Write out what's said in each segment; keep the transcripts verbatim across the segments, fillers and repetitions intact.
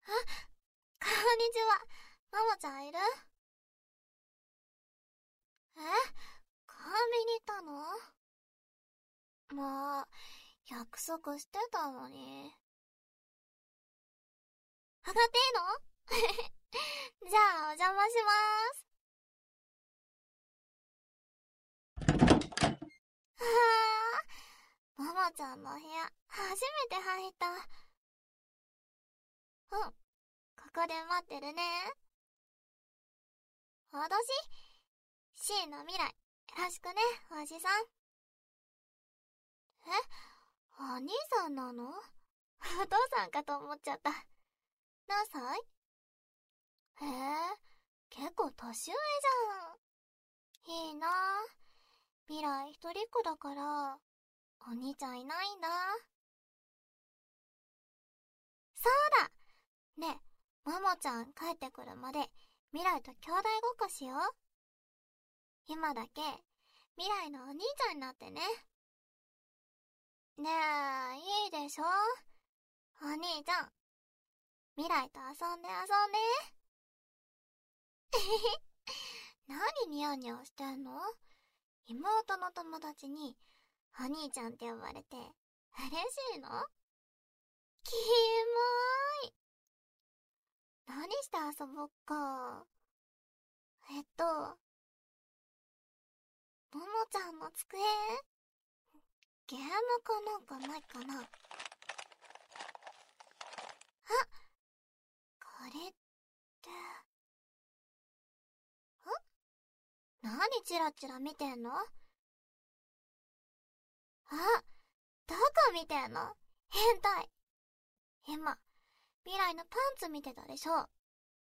あ、こんにちは。ママちゃんいる？え？コンビニ行ったの？もう、約束してたのに。上がっていいの？じゃあ、お邪魔しまーす。はぁ、ママちゃんの部屋、初めて入った。うん、ここで待ってるね。私 ?C の未来、よろしくね、おじさん。え？お兄さんなの？お父さんかと思っちゃった。何歳？へえ、結構年上じゃん。いいなぁ。未来一人っ子だから、お兄ちゃんいないんだ。そうだ！ねえ、ももちゃん帰ってくるまで、未来と兄弟ごっこしよう。今だけ、未来のお兄ちゃんになってね。ねえ、いいでしょ？お兄ちゃん、未来と遊んで遊んで。何ニヤニヤしてんの？妹の友達に、お兄ちゃんって呼ばれて、嬉しいの？キモーい。何して遊ぼっか。えっと、ももちゃんの机？ゲームかなんかないかな。あ、これって、ん？何チラチラ見てんの？あ、どこ見てんの？変態。今、未来のパンツ見てたでしょ。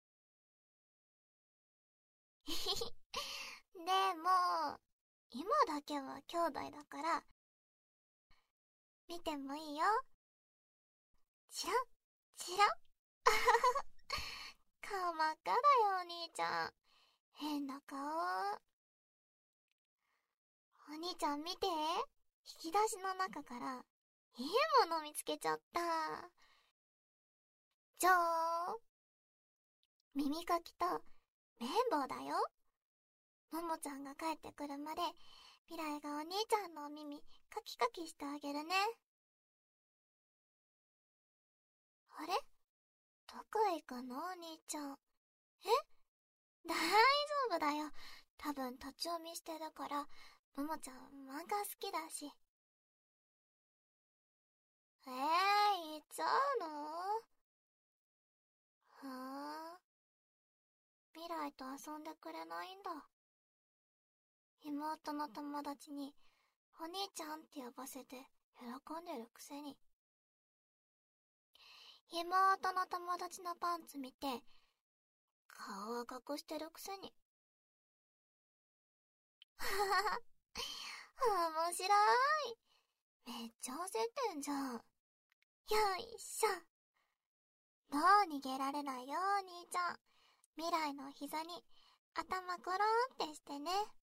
ひひひ。でも、今だけは兄弟だから、見てもいいよ。チラッ、チラッ。あはは。顔真っ赤だよ、お兄ちゃん。変な顔。お兄ちゃん見て。引き出しの中から、いいもの見つけちゃった。じゃーん。耳かきと綿棒だよ。ももちゃんが帰ってくるまで、未来がお兄ちゃんのお耳カキカキしてあげるね。あれ？どこへ行くの、お兄ちゃん。え？大丈夫だよ。多分立ち読みしてるから、ももちゃん漫画好きだし。えー、行っちゃうの？はぁ。未来と遊んでくれないんだ。妹の友達にお兄ちゃんって呼ばせて喜んでるくせに。妹の友達のパンツ見て顔は隠してるくせに。ははは。面白い。めっちゃ焦ってんじゃん。よいしょ。もう逃げられないよ、お兄ちゃん。未来の膝に頭コロンってしてね。